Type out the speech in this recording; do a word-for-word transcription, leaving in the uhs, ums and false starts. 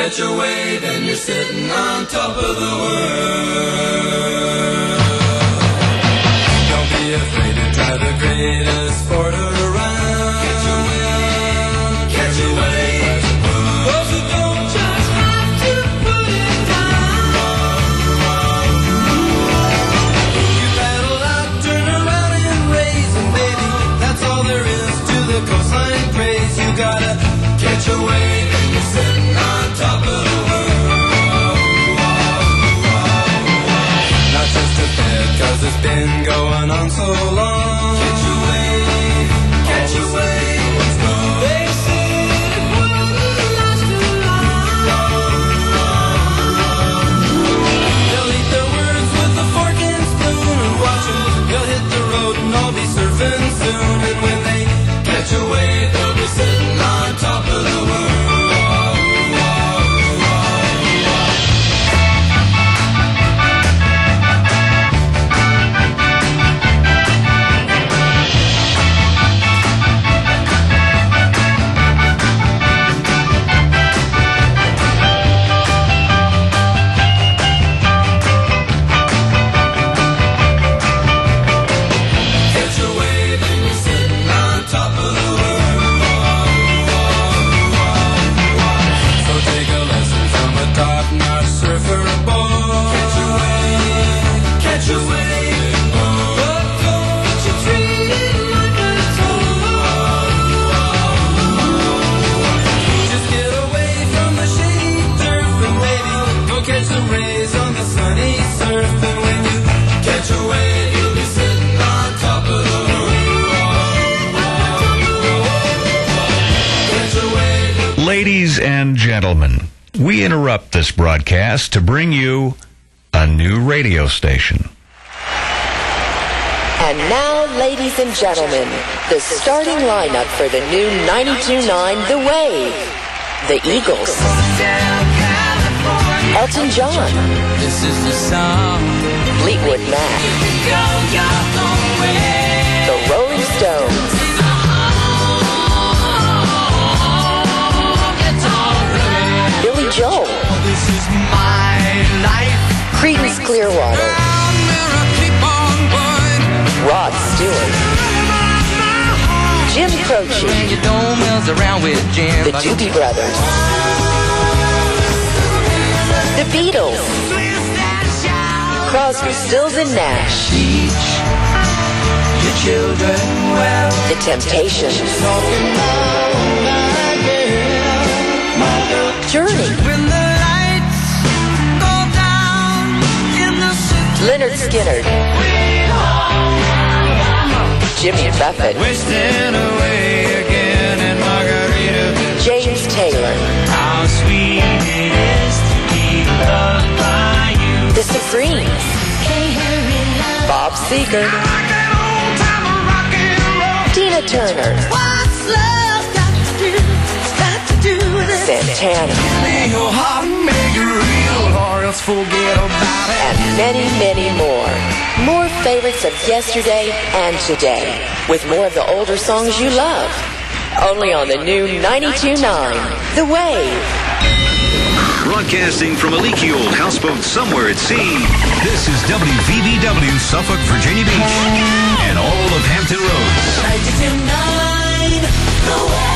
catch a wave and you're sitting on top of the world. Don't be afraid to try the greatest sport around. Catch a wave, catch a wave. Those who don't just have to put it down. You paddle out, turn around and raise, and baby, that's all there is to the coastline craze. You gotta catch a wave and you're sitting on top of the world. Not just a bed, cause it's been going on so long. Catch a wave, catch a wave, let's go. They said it wouldn't last too long. They'll eat their words with a fork and spoon and watch them. They'll hit the road and all be surfing soon. And when they catch a wave, they'll be sitting on top of the world. Ladies and gentlemen, we interrupt this broadcast to bring you a new radio station. And now, ladies and gentlemen, the starting lineup for the new ninety-two point nine The Wave. The Eagles. Elton John. This is the song. Fleetwood Mac. The Rolling Stones. Billy Joel. This is my life. Creedence Clearwater. Rod Stewart. Jim Croce. The Doobie Brothers. The Beatles. Crosby, Stills and Nash. Your children well. The Temptations. Journey. When the lights go down in the city. Leonard Skinner. Jimmy Buffett. Wasting away again in Margaritaville. James Taylor. How sweet it is to be loved by you. The Supremes. Bob Seger. Tina Turner. What's love got to do? Got to do with it. Santana. Your heart make it real, or else forget about it. And many, many more. More favorites of yesterday and today, with more of the older songs you love. Only on the new ninety-two point nine The Wave. Broadcasting from a leaky old houseboat somewhere at sea, this is W V B W Suffolk, Virginia Beach, and all of Hampton Roads. ninety-two point nine The Wave.